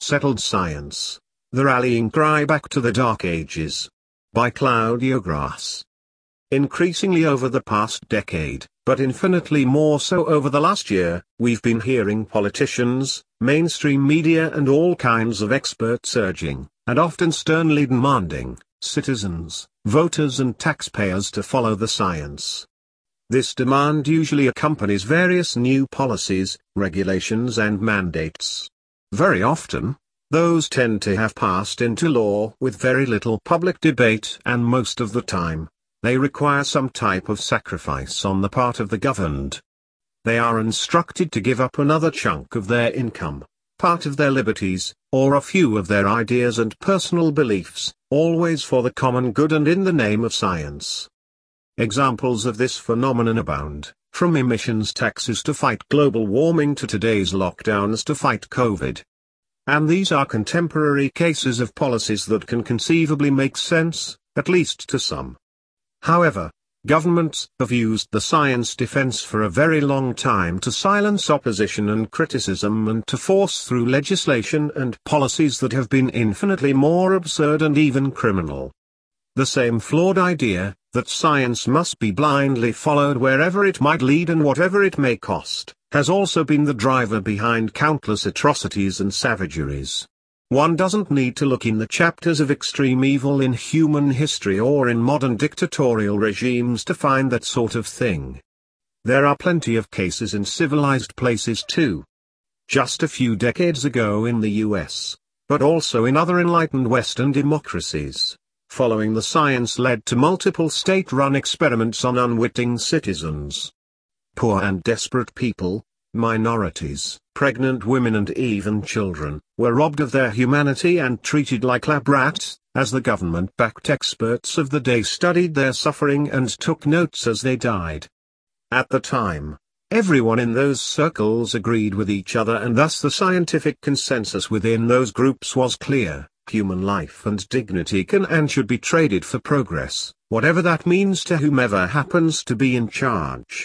Settled Science: The Rallying Cry Back to the Dark Ages. By Claudio Grass. Increasingly over the past decade, but infinitely more so over the last year, we've been hearing politicians, mainstream media and all kinds of experts urging, and often sternly demanding, citizens, voters and taxpayers to follow the science. This demand usually accompanies various new policies, regulations and mandates. Very often, those tend to have passed into law with very little public debate, and most of the time, they require some type of sacrifice on the part of the governed. They are instructed to give up another chunk of their income, part of their liberties, or a few of their ideas and personal beliefs, always for the common good and in the name of science. Examples of this phenomenon abound, from emissions taxes to fight global warming to today's lockdowns to fight COVID. And these are contemporary cases of policies that can conceivably make sense, at least to some. However, governments have used the science defense for a very long time to silence opposition and criticism and to force through legislation and policies that have been infinitely more absurd and even criminal. The same flawed idea, that science must be blindly followed wherever it might lead and whatever it may cost, has also been the driver behind countless atrocities and savageries. One doesn't need to look in the chapters of extreme evil in human history or in modern dictatorial regimes to find that sort of thing. There are plenty of cases in civilized places too. Just a few decades ago in the US, but also in other enlightened Western democracies, following the science led to multiple state-run experiments on unwitting citizens. Poor and desperate people, minorities, pregnant women and even children, were robbed of their humanity and treated like lab rats, as the government-backed experts of the day studied their suffering and took notes as they died. At the time, everyone in those circles agreed with each other, and thus the scientific consensus within those groups was clear: human life and dignity can and should be traded for progress, whatever that means to whomever happens to be in charge.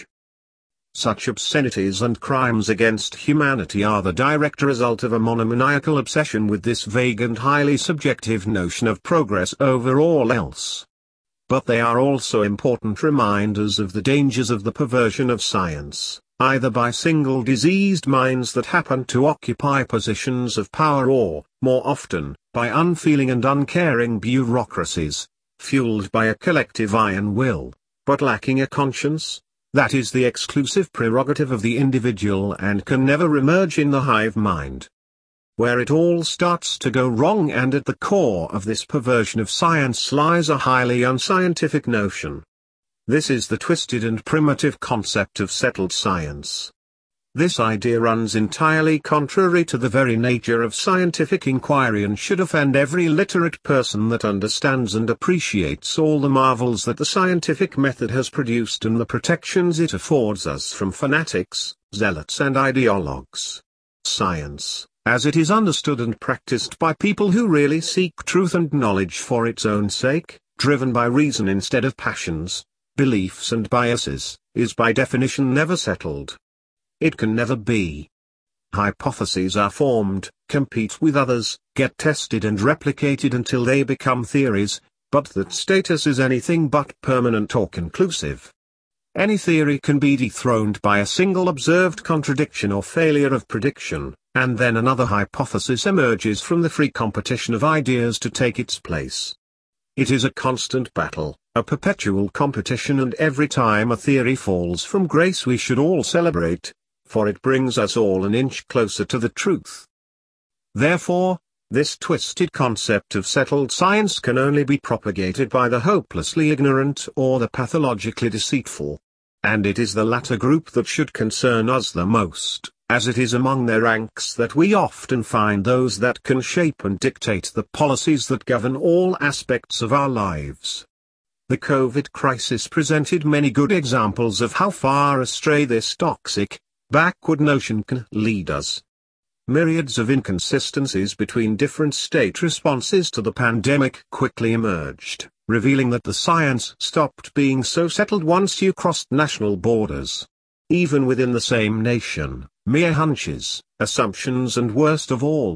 Such obscenities and crimes against humanity are the direct result of a monomaniacal obsession with this vague and highly subjective notion of progress over all else. But they are also important reminders of the dangers of the perversion of science, either by single diseased minds that happen to occupy positions of power or, more often, by unfeeling and uncaring bureaucracies, fueled by a collective iron will, but lacking a conscience. That is the exclusive prerogative of the individual and can never emerge in the hive mind. Where it all starts to go wrong, and at the core of this perversion of science lies a highly unscientific notion. This is the twisted and primitive concept of settled science. This idea runs entirely contrary to the very nature of scientific inquiry and should offend every literate person that understands and appreciates all the marvels that the scientific method has produced and the protections it affords us from fanatics, zealots and ideologues. Science, as it is understood and practiced by people who really seek truth and knowledge for its own sake, driven by reason instead of passions, beliefs and biases, is by definition never settled. It can never be. Hypotheses are formed, compete with others, get tested and replicated until they become theories, but that status is anything but permanent or conclusive. Any theory can be dethroned by a single observed contradiction or failure of prediction, and then another hypothesis emerges from the free competition of ideas to take its place. It is a constant battle, a perpetual competition, and every time a theory falls from grace we should all celebrate, for it brings us all an inch closer to the truth. Therefore, this twisted concept of settled science can only be propagated by the hopelessly ignorant or the pathologically deceitful. And it is the latter group that should concern us the most, as it is among their ranks that we often find those that can shape and dictate the policies that govern all aspects of our lives. The COVID crisis presented many good examples of how far astray this toxic, backward notion can lead us. Myriads of inconsistencies between different state responses to the pandemic quickly emerged, revealing that the science stopped being so settled once you crossed national borders. Even within the same nation, mere hunches, assumptions and worst of all,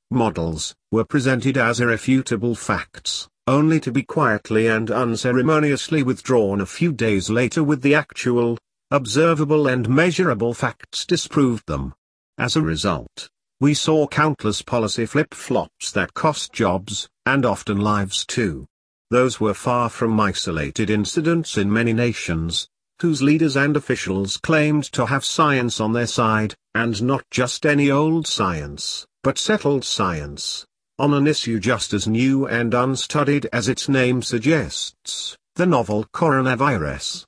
models, were presented as irrefutable facts, only to be quietly and unceremoniously withdrawn a few days later with the actual, observable and measurable facts disproved them. As a result, we saw countless policy flip-flops that cost jobs, and often lives too. Those were far from isolated incidents in many nations, whose leaders and officials claimed to have science on their side, and not just any old science, but settled science, on an issue just as new and unstudied as its name suggests, the novel coronavirus.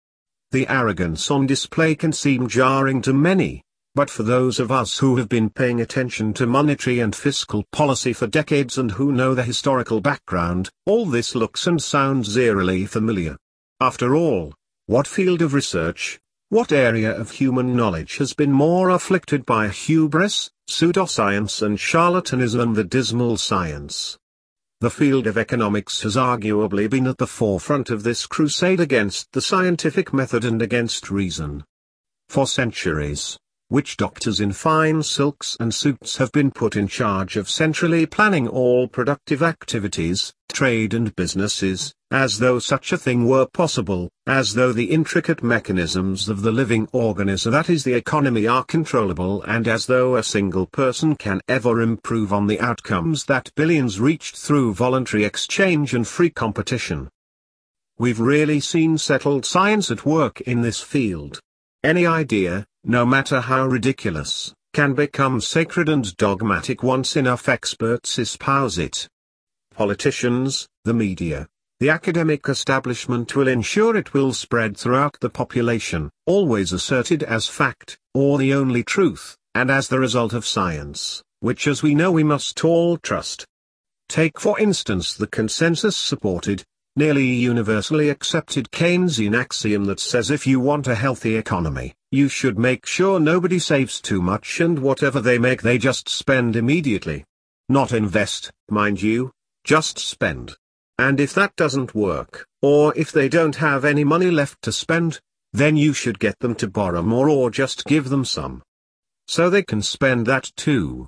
The arrogance on display can seem jarring to many, but for those of us who have been paying attention to monetary and fiscal policy for decades and who know the historical background, all this looks and sounds eerily familiar. After all, what field of research, what area of human knowledge has been more afflicted by hubris, pseudoscience and charlatanism than the dismal science? The field of economics has arguably been at the forefront of this crusade against the scientific method and against reason. For centuries, witch doctors in fine silks and suits have been put in charge of centrally planning all productive activities, trade and businesses, as though such a thing were possible, as though the intricate mechanisms of the living organism that is the economy are controllable, and as though a single person can ever improve on the outcomes that billions reached through voluntary exchange and free competition. We've really seen settled science at work in this field. Any idea, no matter how ridiculous, can become sacred and dogmatic once enough experts espouse it. Politicians, the media, the academic establishment will ensure it will spread throughout the population, always asserted as fact, or the only truth, and as the result of science, which as we know we must all trust. Take for instance the consensus-supported, nearly universally accepted Keynesian axiom that says if you want a healthy economy, you should make sure nobody saves too much and whatever they make they just spend immediately. Not invest, mind you, just spend. And if that doesn't work, or if they don't have any money left to spend, then you should get them to borrow more or just give them some, so they can spend that too.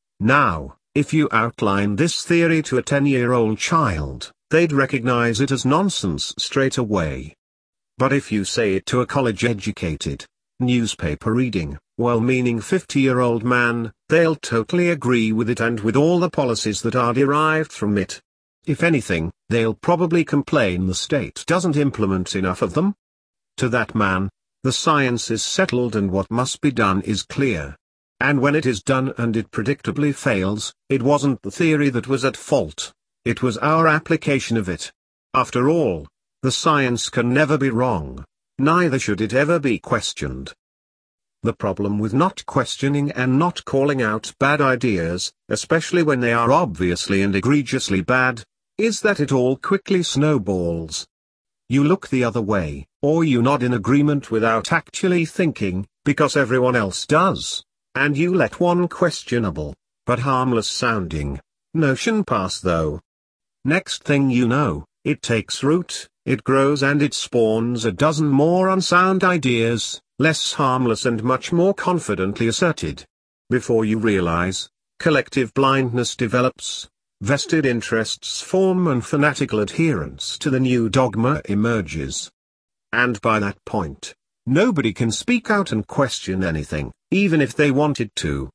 Now, if you outline this theory to a 10-year-old child, they'd recognize it as nonsense straight away. But if you say it to a college-educated, newspaper-reading, well-meaning 50-year-old man, they'll totally agree with it and with all the policies that are derived from it. If anything, they'll probably complain the state doesn't implement enough of them. To that man, the science is settled and what must be done is clear. And when it is done and it predictably fails, it wasn't the theory that was at fault, it was our application of it. After all, the science can never be wrong, neither should it ever be questioned. The problem with not questioning and not calling out bad ideas, especially when they are obviously and egregiously bad, is that it all quickly snowballs. You look the other way, or you nod in agreement without actually thinking, because everyone else does, and you let one questionable, but harmless-sounding, notion pass though. Next thing you know, it takes root, it grows and it spawns a dozen more unsound ideas, less harmless and much more confidently asserted. Before you realize, collective blindness develops, vested interests form and fanatical adherence to the new dogma emerges. And by that point, nobody can speak out and question anything, even if they wanted to.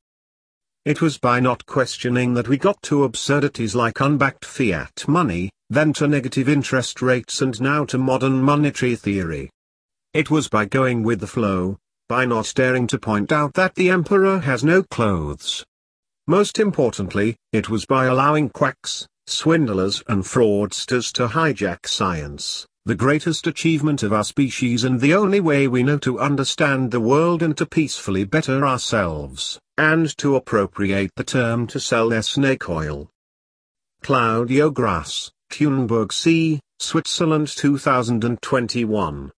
It was by not questioning that we got to absurdities like unbacked fiat money, then to negative interest rates and now to modern monetary theory. It was by going with the flow, by not daring to point out that the emperor has no clothes. Most importantly, it was by allowing quacks, swindlers and fraudsters to hijack science, the greatest achievement of our species and the only way we know to understand the world and to peacefully better ourselves, and to appropriate the term to sell their snake oil. Claudio Grass, Kuenburg C., Switzerland 2021.